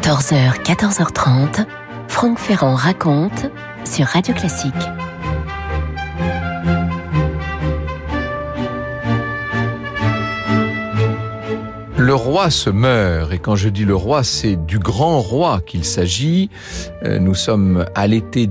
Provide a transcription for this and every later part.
14h, 14h30, Franck Ferrand raconte sur Radio Classique. Le roi se meurt, et quand je dis le roi, c'est du grand roi qu'il s'agit. Nous sommes à l'été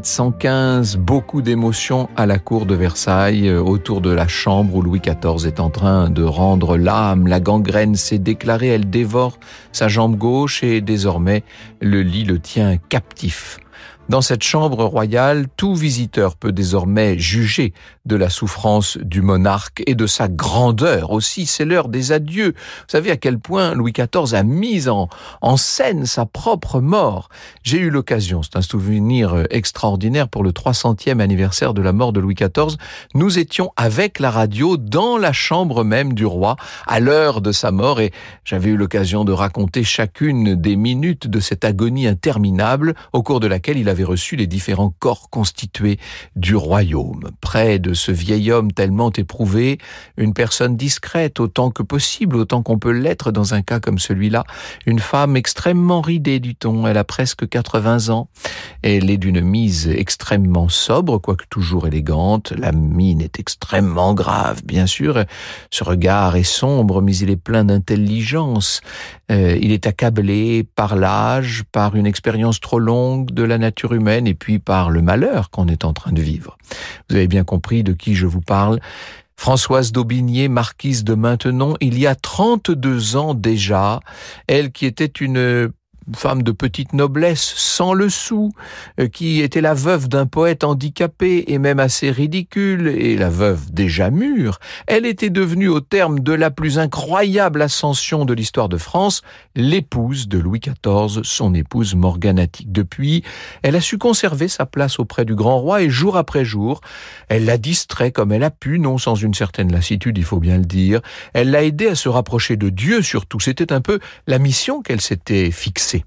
1715, beaucoup d'émotions à la cour de Versailles, autour de la chambre où Louis XIV est en train de rendre l'âme. La gangrène s'est déclarée, elle dévore sa jambe gauche et désormais le lit le tient captif. Dans cette chambre royale, tout visiteur peut désormais juger de la souffrance du monarque et de sa grandeur aussi. C'est l'heure des adieux. Vous savez à quel point Louis XIV a mis en scène sa propre mort. J'ai eu l'occasion, c'est un souvenir extraordinaire pour le 300e anniversaire de la mort de Louis XIV. Nous étions avec la radio dans la chambre même du roi à l'heure de sa mort et j'avais eu l'occasion de raconter chacune des minutes de cette agonie interminable au cours de laquelle il avait reçu les différents corps constitués du royaume. Près de ce vieil homme tellement éprouvé, une personne discrète autant que possible, autant qu'on peut l'être dans un cas comme celui-là, une femme extrêmement ridée du ton, elle a presque 80 ans, elle est d'une mise extrêmement sobre, quoique toujours élégante, la mine est extrêmement grave, bien sûr, ce regard est sombre, mais il est plein d'intelligence, il est accablé par l'âge, par une expérience trop longue de la nature humaine et puis par le malheur qu'on est en train de vivre. Vous avez bien compris de qui je vous parle. Françoise d'Aubigné, marquise de Maintenon, il y a 32 ans déjà, elle qui était une femme de petite noblesse, sans le sou, qui était la veuve d'un poète handicapé et même assez ridicule, et la veuve déjà mûre, elle était devenue au terme de la plus incroyable ascension de l'histoire de France, l'épouse de Louis XIV, son épouse morganatique. Depuis, elle a su conserver sa place auprès du grand roi et jour après jour, elle l'a distrait comme elle a pu, non sans une certaine lassitude, il faut bien le dire. Elle l'a aidé à se rapprocher de Dieu surtout, c'était un peu la mission qu'elle s'était fixée.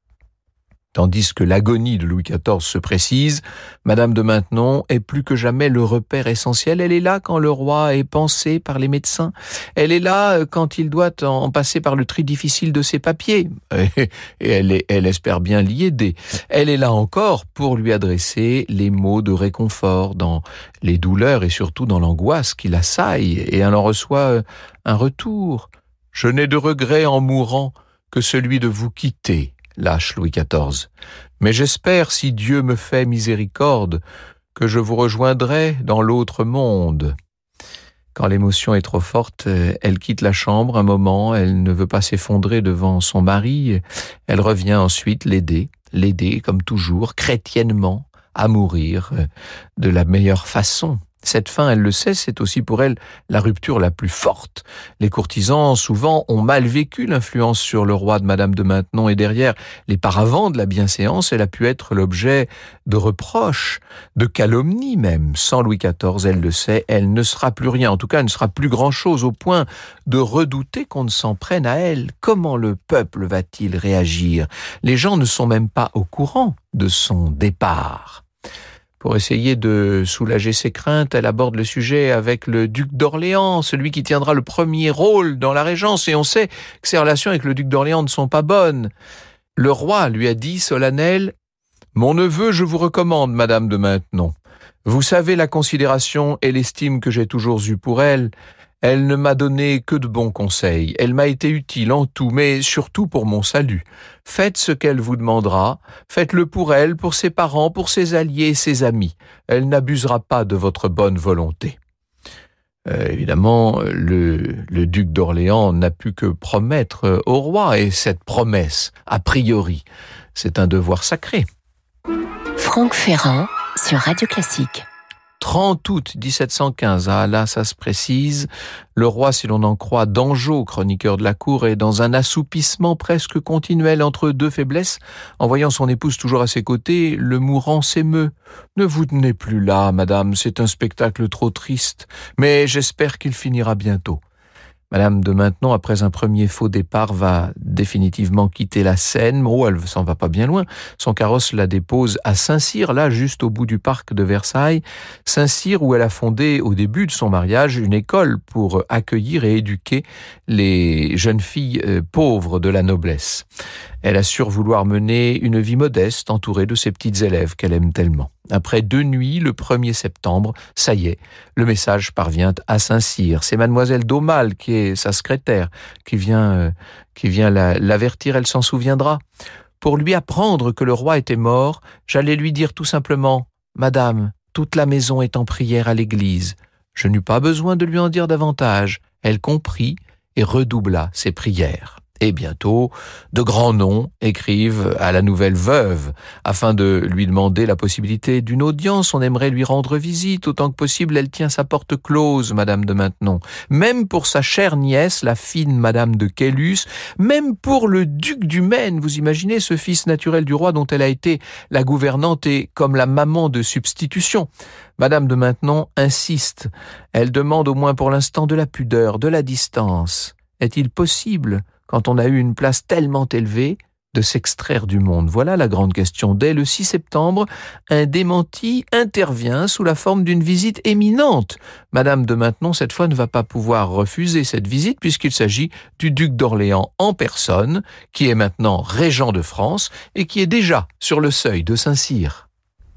Tandis que l'agonie de Louis XIV se précise, Madame de Maintenon est plus que jamais le repère essentiel. Elle est là quand le roi est pansé par les médecins. Elle est là quand il doit en passer par le tri difficile de ses papiers. Et elle espère bien l'y aider. Elle est là encore pour lui adresser les mots de réconfort dans les douleurs et surtout dans l'angoisse qui l'assaille. Et elle en reçoit un retour. « Je n'ai de regret en mourant que celui de vous quitter. » Lâche Louis XIV. Mais j'espère, si Dieu me fait miséricorde, que je vous rejoindrai dans l'autre monde. Quand l'émotion est trop forte, elle quitte la chambre un moment, elle ne veut pas s'effondrer devant son mari, elle revient ensuite l'aider comme toujours, chrétiennement, à mourir de la meilleure façon. Cette fin, elle le sait, c'est aussi pour elle la rupture la plus forte. Les courtisans, souvent, ont mal vécu l'influence sur le roi de Madame de Maintenon et derrière les paravents de la bienséance, elle a pu être l'objet de reproches, de calomnies même. Sans Louis XIV, elle le sait, elle ne sera plus rien. En tout cas, elle ne sera plus grand-chose au point de redouter qu'on ne s'en prenne à elle. Comment le peuple va-t-il réagir? Les gens ne sont même pas au courant de son départ. Pour essayer de soulager ses craintes, elle aborde le sujet avec le duc d'Orléans, celui qui tiendra le premier rôle dans la régence, et on sait que ses relations avec le duc d'Orléans ne sont pas bonnes. Le roi lui a dit solennel « Mon neveu, je vous recommande, Madame de Maintenon. Vous savez la considération et l'estime que j'ai toujours eue pour elle. Elle ne m'a donné que de bons conseils. Elle m'a été utile en tout, mais surtout pour mon salut. Faites ce qu'elle vous demandera. Faites-le pour elle, pour ses parents, pour ses alliés et ses amis. Elle n'abusera pas de votre bonne volonté. » Évidemment, le duc d'Orléans n'a pu que promettre au roi, et cette promesse, a priori, c'est un devoir sacré. Franck Ferrand sur Radio Classique. 30 août 1715, là ça se précise, le roi, si l'on en croit Dangeau, chroniqueur de la cour, est dans un assoupissement presque continuel entre deux faiblesses. En voyant son épouse toujours à ses côtés, le mourant s'émeut. « Ne vous tenez plus là, madame, c'est un spectacle trop triste, mais j'espère qu'il finira bientôt. » Madame de Maintenon, après un premier faux départ, va définitivement quitter la Seine. Oh, elle s'en va pas bien loin. Son carrosse la dépose à Saint-Cyr, là, juste au bout du parc de Versailles. Saint-Cyr, où elle a fondé, au début de son mariage, une école pour accueillir et éduquer les jeunes filles pauvres de la noblesse. Elle assure vouloir mener une vie modeste, entourée de ses petites élèves qu'elle aime tellement. Après 2 nuits, le 1er septembre, ça y est, le message parvient à Saint-Cyr. C'est mademoiselle d'Aumale, qui est sa secrétaire, qui vient l'avertir, elle s'en souviendra. Pour lui apprendre que le roi était mort, j'allais lui dire tout simplement « Madame, toute la maison est en prière à l'église ». Je n'eus pas besoin de lui en dire davantage. Elle comprit et redoubla ses prières. Et bientôt, de grands noms écrivent à la nouvelle veuve afin de lui demander la possibilité d'une audience. On aimerait lui rendre visite. Autant que possible, elle tient sa porte close, Madame de Maintenon. Même pour sa chère nièce, la fine Madame de Caylus, même pour le duc du Maine. Vous imaginez ce fils naturel du roi dont elle a été la gouvernante et comme la maman de substitution. Madame de Maintenon insiste. Elle demande au moins pour l'instant de la pudeur, de la distance. Est-il possible, quand on a eu une place tellement élevée, de s'extraire du monde? Voilà la grande question. Dès le 6 septembre, un démenti intervient sous la forme d'une visite éminente. Madame de Maintenon, cette fois, ne va pas pouvoir refuser cette visite puisqu'il s'agit du duc d'Orléans en personne, qui est maintenant régent de France et qui est déjà sur le seuil de Saint-Cyr.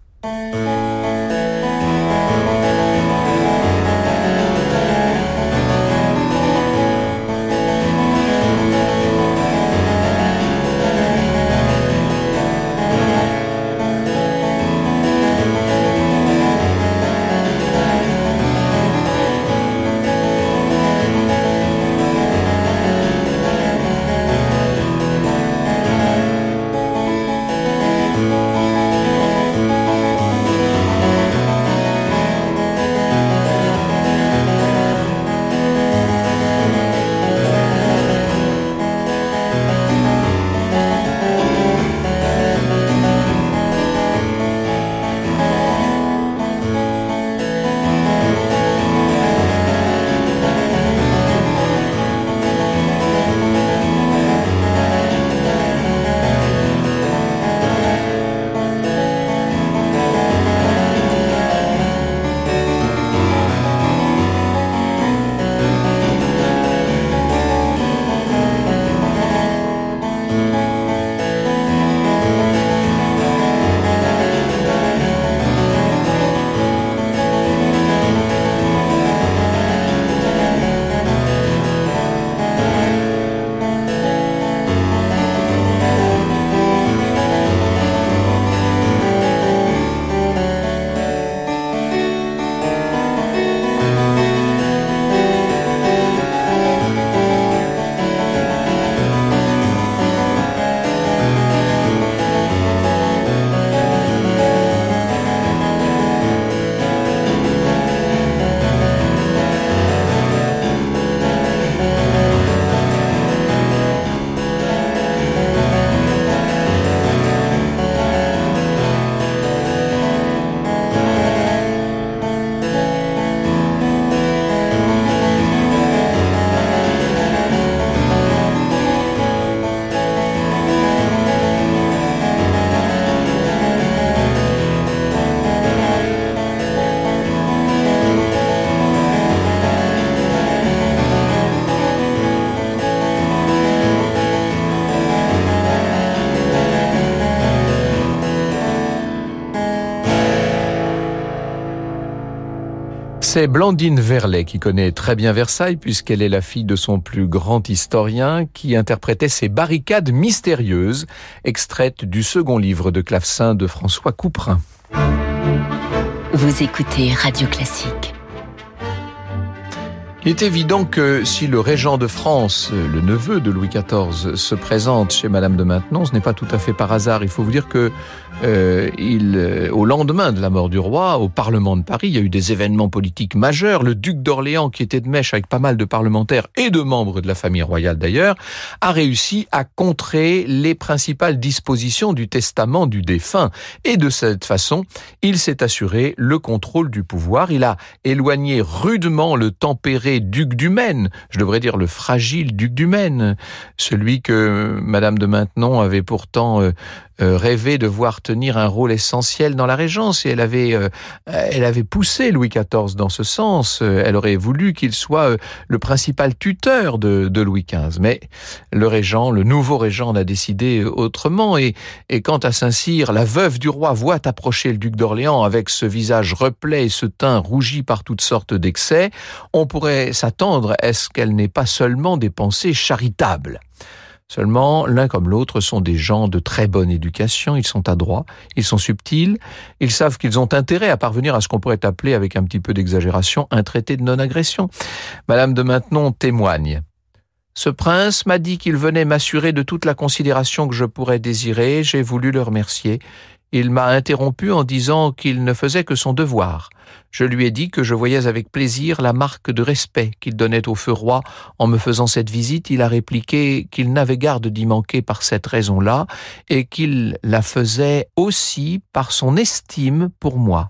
C'est Blandine Verlet qui connaît très bien Versailles puisqu'elle est la fille de son plus grand historien qui interprétait ces barricades mystérieuses extraites du second livre de clavecin de François Couperin. Vous écoutez Radio Classique. Il est évident que si le régent de France, le neveu de Louis XIV, se présente chez Madame de Maintenon, ce n'est pas tout à fait par hasard. Il faut vous dire que au lendemain de la mort du roi, au Parlement de Paris, il y a eu des événements politiques majeurs. Le duc d'Orléans, qui était de mèche avec pas mal de parlementaires et de membres de la famille royale d'ailleurs, a réussi à contrer les principales dispositions du testament du défunt. Et de cette façon, il s'est assuré le contrôle du pouvoir. Il a éloigné rudement le tempéré désiré duc du Maine, je devrais dire le fragile duc du Maine, celui que Madame de Maintenon avait pourtant rêvé de voir tenir un rôle essentiel dans la régence, et elle avait poussé Louis XIV dans ce sens. Elle aurait voulu qu'il soit le principal tuteur de Louis XV, mais le nouveau régent en a décidé autrement, et quant à Saint-Cyr, la veuve du roi voit approcher le duc d'Orléans avec ce visage replet et ce teint rougi par toutes sortes d'excès. On pourrait s'attendre à ce qu'elle n'ait pas seulement des pensées charitables. Seulement, l'un comme l'autre sont des gens de très bonne éducation, ils sont adroits, ils sont subtils, ils savent qu'ils ont intérêt à parvenir à ce qu'on pourrait appeler, avec un petit peu d'exagération, un traité de non-agression. Madame de Maintenon témoigne. Ce prince m'a dit qu'il venait m'assurer de toute la considération que je pourrais désirer, j'ai voulu le remercier. Il m'a interrompu en disant qu'il ne faisait que son devoir. Je lui ai dit que je voyais avec plaisir la marque de respect qu'il donnait au feu roi. En me faisant cette visite, il a répliqué qu'il n'avait garde d'y manquer par cette raison-là et qu'il la faisait aussi par son estime pour moi.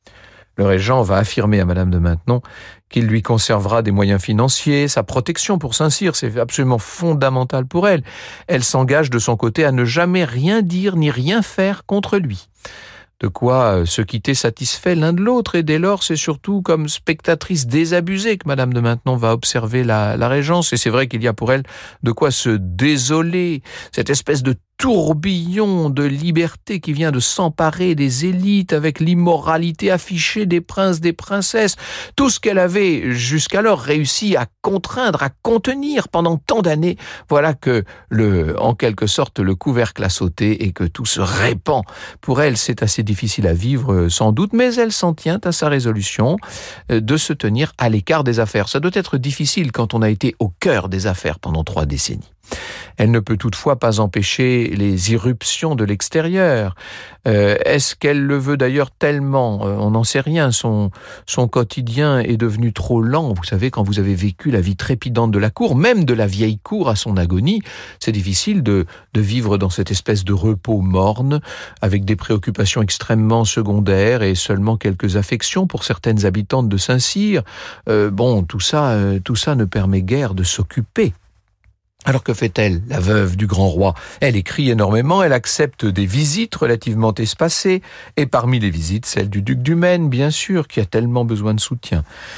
Le régent va affirmer à Madame de Maintenon qu'il lui conservera des moyens financiers, sa protection pour Saint-Cyr, c'est absolument fondamental pour elle. Elle s'engage de son côté à ne jamais rien dire ni rien faire contre lui. De quoi se quitter satisfait l'un de l'autre, et dès lors, c'est surtout comme spectatrice désabusée que Madame de Maintenon va observer la régence, et c'est vrai qu'il y a pour elle de quoi se désoler, cette espèce de tourbillon de liberté qui vient de s'emparer des élites avec l'immoralité affichée des princes, des princesses, tout ce qu'elle avait jusqu'alors réussi à contraindre, à contenir pendant tant d'années, voilà que en quelque sorte le couvercle a sauté et que tout se répand. Pour elle, c'est assez difficile à vivre sans doute, mais elle s'en tient à sa résolution de se tenir à l'écart des affaires. Ça doit être difficile quand on a été au cœur des affaires pendant 3 décennies. Elle ne peut toutefois pas empêcher les irruptions de l'extérieur. Est-ce qu'elle le veut d'ailleurs tellement ? On n'en sait rien. Son quotidien est devenu trop lent. Vous savez, quand vous avez vécu la vie trépidante de la cour, même de la vieille cour à son agonie, c'est difficile de vivre dans cette espèce de repos morne, avec des préoccupations extrêmement secondaires et seulement quelques affections pour certaines habitantes de Saint-Cyr. Tout ça ne permet guère de s'occuper. Alors que fait-elle, la veuve du grand roi ? Elle écrit énormément, elle accepte des visites relativement espacées, et parmi les visites, celle du duc du Maine, bien sûr, qui a tellement besoin de soutien.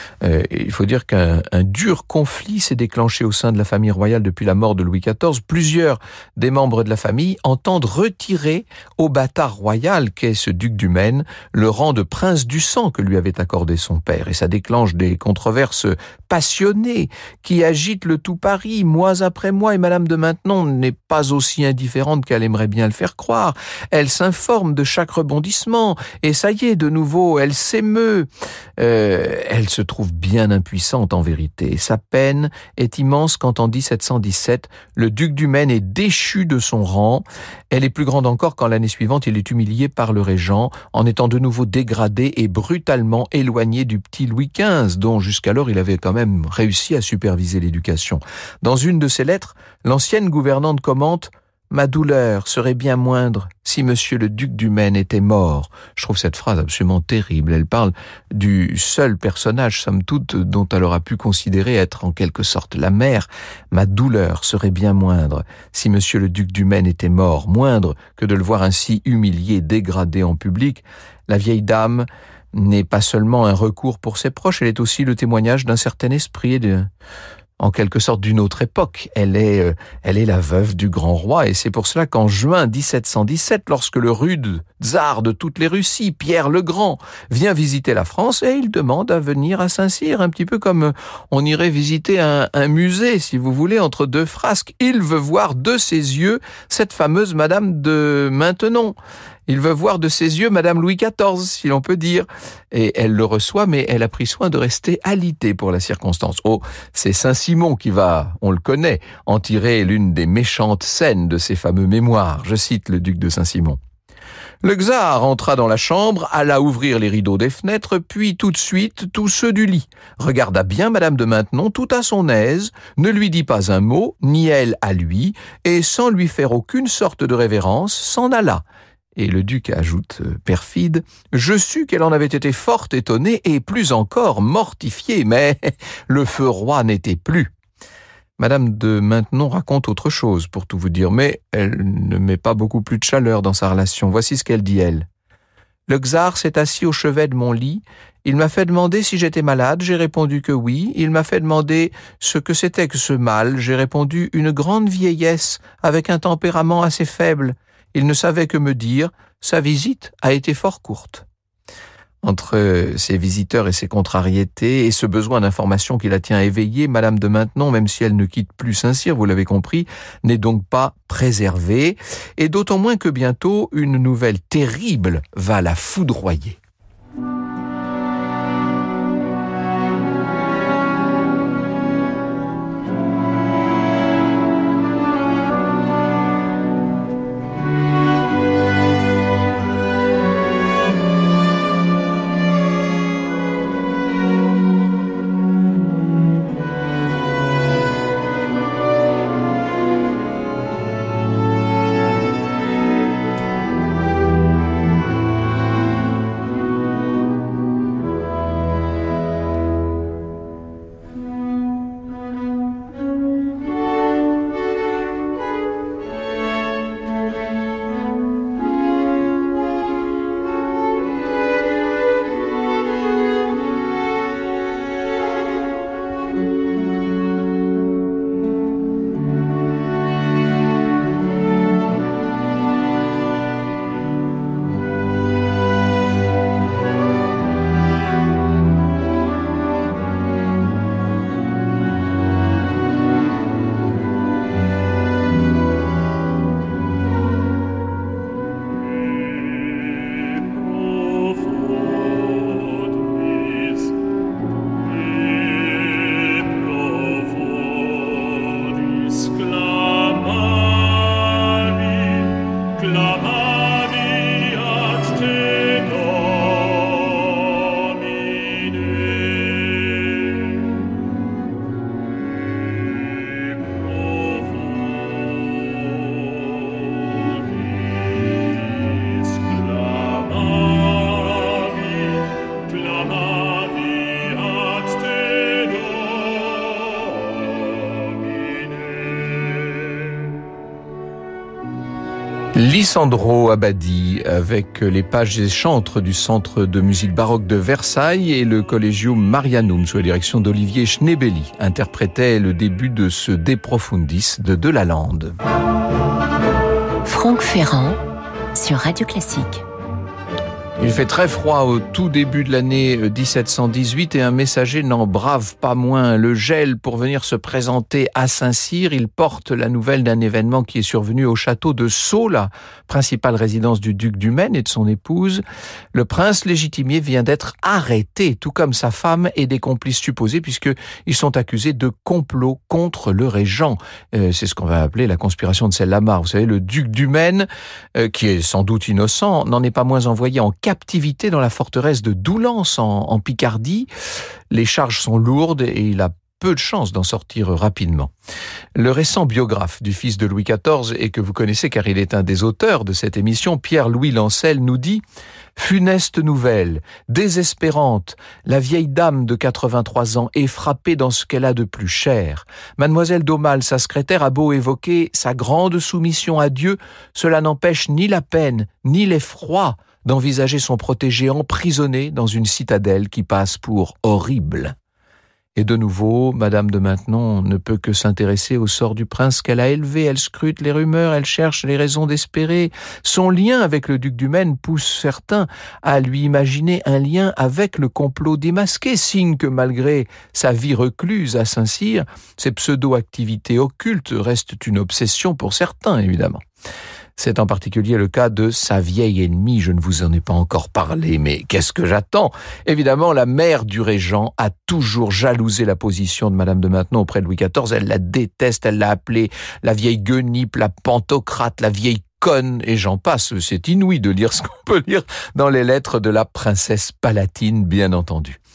Il faut dire qu'un dur conflit s'est déclenché au sein de la famille royale depuis la mort de Louis XIV. Plusieurs des membres de la famille entendent retirer au bâtard royal qu'est ce duc du Maine le rang de prince du sang que lui avait accordé son père, et ça déclenche des controverses passionnées qui agitent le tout Paris, mois après mois, et Madame de Maintenon n'est pas aussi indifférente qu'elle aimerait bien le faire croire. Elle s'informe de chaque rebondissement, et ça y est, de nouveau, elle s'émeut. Elle se trouve bien impuissante en vérité, et sa peine est immense quand en 1717, le duc du Maine est déchu de son rang. Elle est plus grande encore quand l'année suivante, il est humilié par le régent, en étant de nouveau dégradé et brutalement éloigné du petit Louis XV, dont jusqu'alors il avait quand même réussi à superviser l'éducation. Dans une de ses lettres, l'ancienne gouvernante commente « Ma douleur serait bien moindre si monsieur le duc du Maine était mort ». Je trouve cette phrase absolument terrible. Elle parle du seul personnage, somme toute, dont elle aura pu considérer être en quelque sorte la mère. « Ma douleur serait bien moindre si monsieur le duc du Maine était mort », moindre que de le voir ainsi humilié, dégradé en public. La vieille dame n'est pas seulement un recours pour ses proches, elle est aussi le témoignage d'un certain esprit et en quelque sorte d'une autre époque. Elle est la veuve du grand roi, et c'est pour cela qu'en juin 1717, lorsque le rude tsar de toutes les Russies, Pierre le Grand, vient visiter la France, et il demande à venir à Saint-Cyr, un petit peu comme on irait visiter un musée, si vous voulez, entre 2 frasques. Il veut voir de ses yeux cette fameuse Madame de Maintenon. Il veut voir de ses yeux Madame Louis XIV, si l'on peut dire. Et elle le reçoit, mais elle a pris soin de rester alitée pour la circonstance. Oh, c'est Saint-Simon qui va, on le connaît, en tirer l'une des méchantes scènes de ses fameux mémoires. Je cite le duc de Saint-Simon. Le tsar entra dans la chambre, alla ouvrir les rideaux des fenêtres, puis tout de suite tous ceux du lit. Regarda bien Madame de Maintenon tout à son aise, ne lui dit pas un mot, ni elle à lui, et sans lui faire aucune sorte de révérence, s'en alla. Et le duc ajoute, perfide, « Je sus qu'elle en avait été fort étonnée et plus encore mortifiée, mais le feu roi n'était plus. » Madame de Maintenon raconte autre chose, pour tout vous dire, mais elle ne met pas beaucoup plus de chaleur dans sa relation. Voici ce qu'elle dit, elle. « Le czar s'est assis au chevet de mon lit. Il m'a fait demander si j'étais malade. J'ai répondu que oui. Il m'a fait demander ce que c'était que ce mal. J'ai répondu une grande vieillesse avec un tempérament assez faible. Il ne savait que me dire. Sa visite a été fort courte. » Entre ses visiteurs et ses contrariétés et ce besoin d'information qui la tient éveillée, Madame de Maintenon, même si elle ne quitte plus Saint-Cyr, vous l'avez compris, n'est donc pas préservée, et d'autant moins que bientôt une nouvelle terrible va la foudroyer. Lisandro Abadi avec les pages et chantres du Centre de musique baroque de Versailles et le Collegium Marianum sous la direction d'Olivier Schnebeli interprétait le début de ce De Profundis de Delalande. Franck Ferrand sur Radio Classique. Il fait très froid au tout début de l'année 1718 et un messager n'en brave pas moins le gel pour venir se présenter à Saint-Cyr. Il porte la nouvelle d'un événement qui est survenu au château de Sceaux, la principale résidence du duc du Maine et de son épouse. Le prince légitimier vient d'être arrêté, tout comme sa femme et des complices supposés, puisqu'ils sont accusés de complot contre le régent. C'est ce qu'on va appeler la conspiration de Celle-la-Mar. Vous savez, le duc du Maine, qui est sans doute innocent, n'en est pas moins envoyé en captivité dans la forteresse de Doullens en Picardie. Les charges sont lourdes et il a peu de chances d'en sortir rapidement. Le récent biographe du fils de Louis XIV, et que vous connaissez car il est un des auteurs de cette émission, Pierre-Louis Lancel, nous dit « Funeste nouvelle, désespérante, la vieille dame de 83 ans est frappée dans ce qu'elle a de plus cher. Mademoiselle d'Aumale, sa secrétaire, a beau évoquer sa grande soumission à Dieu, cela n'empêche ni la peine, ni l'effroi d'envisager son protégé emprisonné dans une citadelle qui passe pour horrible. » Et de nouveau, Madame de Maintenon ne peut que s'intéresser au sort du prince qu'elle a élevé. Elle scrute les rumeurs, elle cherche les raisons d'espérer. Son lien avec le duc du Maine pousse certains à lui imaginer un lien avec le complot démasqué, signe que malgré sa vie recluse à Saint-Cyr, ses pseudo-activités occultes restent une obsession pour certains, évidemment. C'est en particulier le cas de sa vieille ennemie, je ne vous en ai pas encore parlé, mais qu'est-ce que j'attends ? Évidemment, la mère du régent a toujours jalousé la position de Madame de Maintenon auprès de Louis XIV, elle la déteste, elle l'a appelée la vieille guenipe, la pantocrate, la vieille conne, et j'en passe, c'est inouï de lire ce qu'on peut lire dans les lettres de la princesse palatine, bien entendu.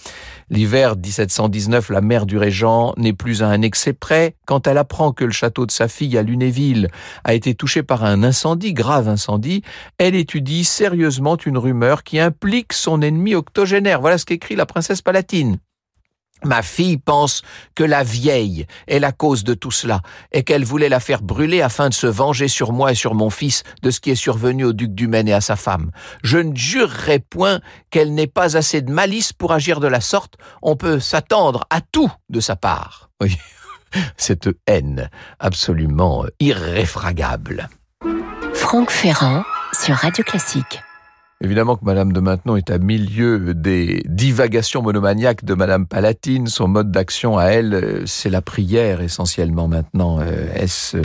L'hiver 1719, la mère du régent n'est plus à un excès près. Quand elle apprend que le château de sa fille à Lunéville a été touché par un incendie, grave incendie, elle étudie sérieusement une rumeur qui implique son ennemi octogénaire. Voilà ce qu'écrit la princesse palatine. Ma fille pense que la vieille est la cause de tout cela et qu'elle voulait la faire brûler afin de se venger sur moi et sur mon fils de ce qui est survenu au duc du Maine et à sa femme. Je ne jurerai point qu'elle n'ait pas assez de malice pour agir de la sorte. On peut s'attendre à tout de sa part. Oui, cette haine absolument irréfragable. Franck Ferrand sur Radio Classique. Évidemment que Madame de Maintenon est à milieu des divagations monomaniaques de Madame Palatine. Son mode d'action à elle, c'est la prière essentiellement maintenant. Est-ce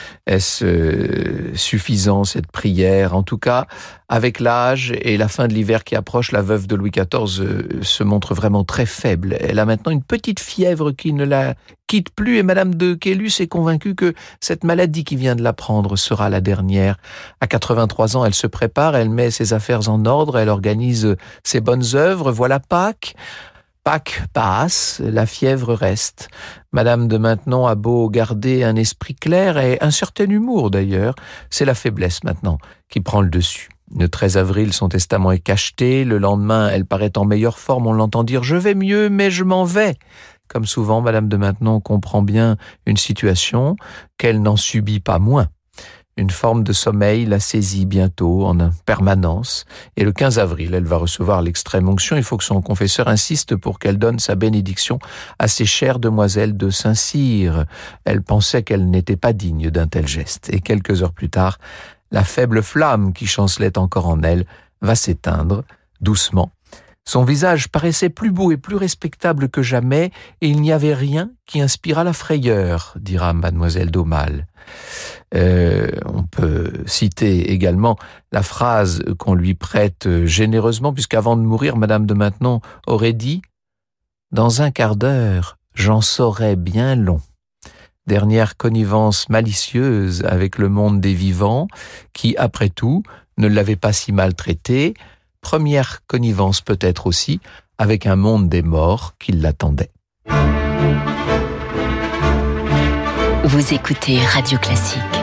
suffisant cette prière? En tout cas, avec l'âge et la fin de l'hiver qui approche, la veuve de Louis XIV se montre vraiment très faible. Elle a maintenant une petite fièvre qui ne la quitte plus et Madame de Caylus est convaincue que cette maladie qui vient de la prendre sera la dernière. À 83 ans, elle se prépare, elle met ses affaires en ordre, elle organise ses bonnes œuvres. Voilà Pâques. Pâques passe, la fièvre reste. Madame de Maintenon a beau garder un esprit clair et un certain humour d'ailleurs, c'est la faiblesse maintenant qui prend le dessus. Le 13 avril, son testament est cacheté. Le lendemain, elle paraît en meilleure forme. On l'entend dire « Je vais mieux, mais je m'en vais ». Comme souvent, Madame de Maintenon comprend bien une situation qu'elle n'en subit pas moins. Une forme de sommeil la saisit bientôt en permanence. Et le 15 avril, elle va recevoir l'extrême onction. Il faut que son confesseur insiste pour qu'elle donne sa bénédiction à ces chères demoiselles de Saint-Cyr. Elle pensait qu'elle n'était pas digne d'un tel geste. Et quelques heures plus tard, la faible flamme qui chancelait encore en elle va s'éteindre doucement. Son visage paraissait plus beau et plus respectable que jamais, et il n'y avait rien qui inspirât la frayeur, dira mademoiselle d'Aumale. On peut citer également la phrase qu'on lui prête généreusement, puisqu'avant de mourir, Madame de Maintenon aurait dit « Dans un quart d'heure, j'en saurai bien long ». Dernière connivence malicieuse avec le monde des vivants, qui, après tout, ne l'avait pas si mal traité. Première connivence peut-être aussi avec un monde des morts qui l'attendait. Vous écoutez Radio Classique.